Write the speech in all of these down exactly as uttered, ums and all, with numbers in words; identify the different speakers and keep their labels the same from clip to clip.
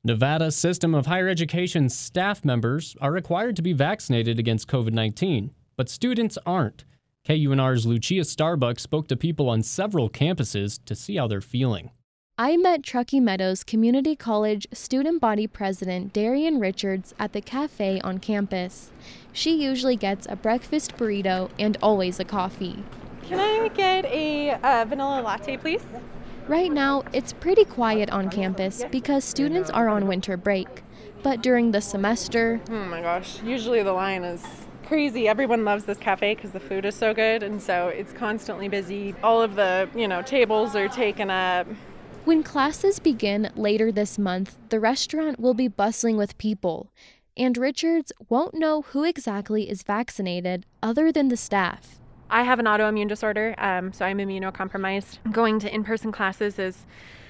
Speaker 1: Nevada's system of higher education staff members are required to be vaccinated against covid nineteen, but students aren't. K U N R's Lucia Starbuck spoke to people on several campuses to see how they're feeling.
Speaker 2: I met Truckee Meadows Community College student body president Darian Richards at the cafe on campus. She usually gets a breakfast burrito and always a coffee.
Speaker 3: Can I get a uh, vanilla latte, please?
Speaker 2: Right now, it's pretty quiet on campus because students are on winter break. But during the semester...
Speaker 3: Oh my gosh, usually the line is crazy. Everyone loves this cafe because the food is so good, and so it's constantly busy. All of the, you know, tables are taken up.
Speaker 2: When classes begin later this month, the restaurant will be bustling with people, and Richards won't know who exactly is vaccinated other than the staff.
Speaker 3: I have an autoimmune disorder, um, so I'm immunocompromised. Going to in-person classes is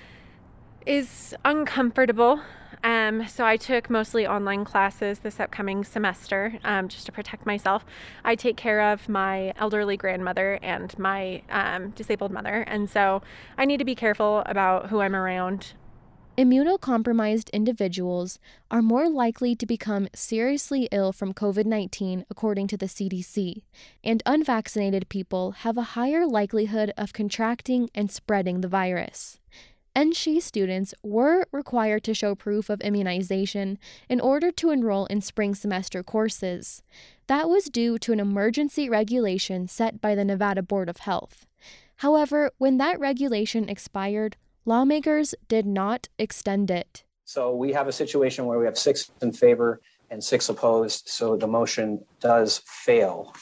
Speaker 3: is uncomfortable. Um, so I took mostly online classes this upcoming semester um, just to protect myself. I take care of my elderly grandmother and my um, disabled mother, and so I need to be careful about who I'm around.
Speaker 2: Immunocompromised individuals are more likely to become seriously ill from covid nineteen, according to the C D C, and unvaccinated people have a higher likelihood of contracting and spreading the virus. N S C H E students were required to show proof of immunization in order to enroll in spring semester courses. That was due to an emergency regulation set by the Nevada Board of Health. However, when that regulation expired, lawmakers did not extend it.
Speaker 4: So we have a situation where we have six in favor and six opposed, so the motion does fail.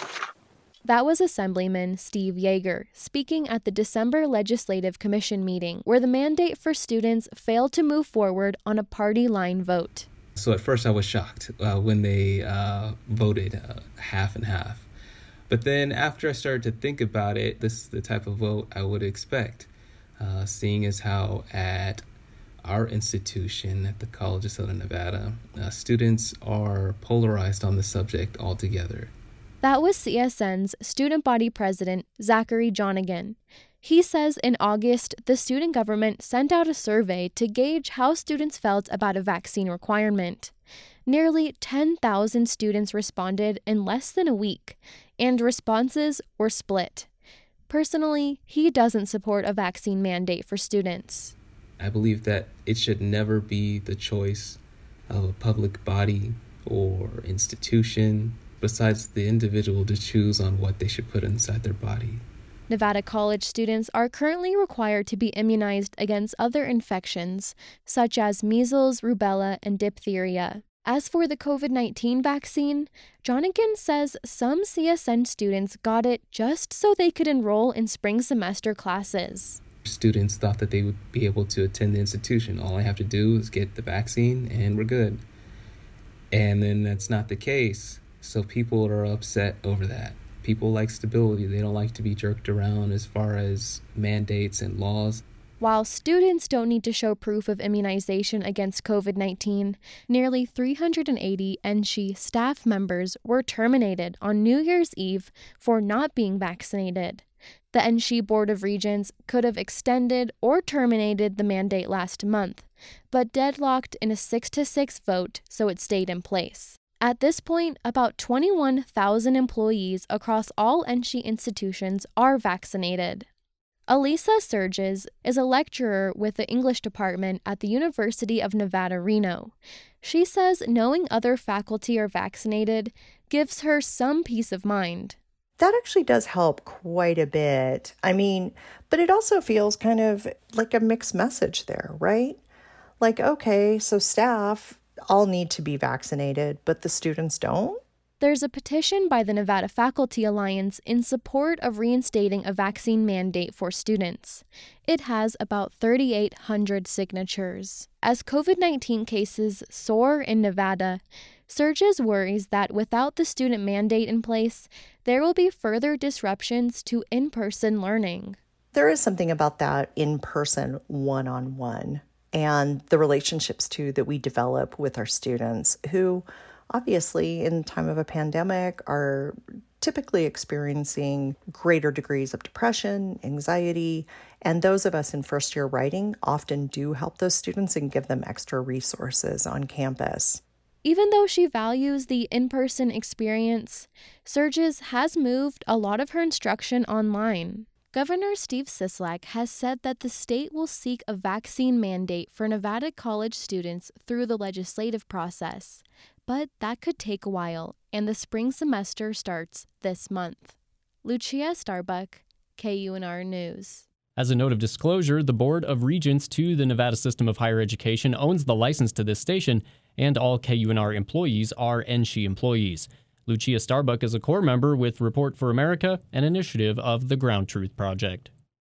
Speaker 2: That was Assemblyman Steve Yeager speaking at the December Legislative Commission meeting, where the mandate for students failed to move forward on a party line vote.
Speaker 5: So at first I was shocked uh, when they uh, voted uh, half and half. But then after I started to think about it, this is the type of vote I would expect, uh, seeing as how at our institution at the College of Southern Nevada, uh, students are polarized on the subject altogether.
Speaker 2: That was C S N's student body president, Zachary Johnigan. He says in August, the student government sent out a survey to gauge how students felt about a vaccine requirement. Nearly ten thousand students responded in less than a week, and responses were split. Personally, he doesn't support a vaccine mandate for students.
Speaker 5: I believe that it should never be the choice of a public body or institution besides the individual to choose on what they should put inside their body.
Speaker 2: Nevada college students are currently required to be immunized against other infections, such as measles, rubella, and diphtheria. As for the covid nineteen vaccine, Johnigan says some C S N students got it just so they could enroll in spring semester classes.
Speaker 5: Students thought that they would be able to attend the institution. All I have to do is get the vaccine and we're good. And then that's not the case. So people are upset over that. People like stability. They don't like to be jerked around as far as mandates and laws.
Speaker 2: While students don't need to show proof of immunization against covid nineteen, nearly three hundred eighty N S C H E staff members were terminated on New Year's Eve for not being vaccinated. The N S C H E Board of Regents could have extended or terminated the mandate last month, but deadlocked in a six to six vote, so it stayed in place. At this point, about twenty-one thousand employees across all N S C H E institutions are vaccinated. Alisa Surges is a lecturer with the English department at the University of Nevada, Reno. She says knowing other faculty are vaccinated gives her some peace of mind.
Speaker 6: That actually does help quite a bit. I mean, but it also feels kind of like a mixed message there, right? Like, okay, so staff all need to be vaccinated, but the students don't?
Speaker 2: There's a petition by the Nevada Faculty Alliance in support of reinstating a vaccine mandate for students. It has about thirty-eight hundred signatures. As covid nineteen cases soar in Nevada, Surges worries that without the student mandate in place, there will be further disruptions to in-person learning.
Speaker 6: There is something about that in-person one-on-one and the relationships, too, that we develop with our students who obviously in time of a pandemic are typically experiencing greater degrees of depression, anxiety, and those of us in first year writing often do help those students and give them extra resources on campus.
Speaker 2: Even though she values the in-person experience, Surges has moved a lot of her instruction online. Governor Steve Sisolak has said that the state will seek a vaccine mandate for Nevada college students through the legislative process, but that could take a while, and the spring semester starts this month. Lucia Starbuck, K U N R News.
Speaker 1: As a note of disclosure, the Board of Regents to the Nevada System of Higher Education owns the license to this station, and all K U N R employees are N S C H E employees. Lucia Starbuck is a core member with Report for America, an initiative of the Ground Truth Project.